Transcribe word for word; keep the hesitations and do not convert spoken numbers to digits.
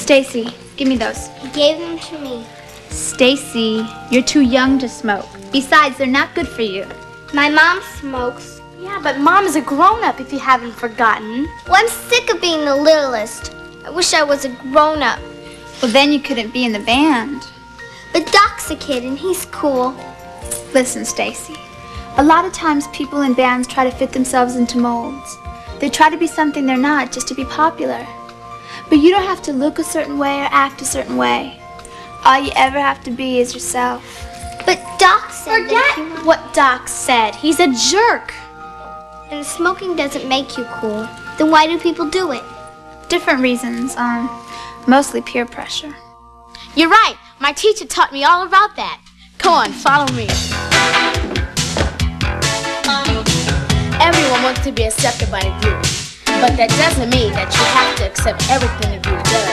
Stacy, give me those. He gave them to me. Stacy, you're too young to smoke. Besides, they're not good for you. My mom smokes. Yeah, but Mom is a grown-up if you haven't forgotten. Well, I'm sick of being the littlest. I wish I was a grown-up. Well, then you couldn't be in the band. But Doc's a kid and he's cool. Listen, Stacy. A lot of times people in bands try to fit themselves into molds. They try to be something they're not just to be popular. But you don't have to look a certain way or act a certain way. All you ever have to be is yourself. But Doc said Forget that you... what Doc said. He's a jerk. And smoking doesn't make you cool. Then why do people do it? Different reasons, um, mostly peer pressure. You're right. My teacher taught me all about that. Come on, follow me. Everyone wants to be accepted by the group, but that doesn't mean that you have to accept everything the group does.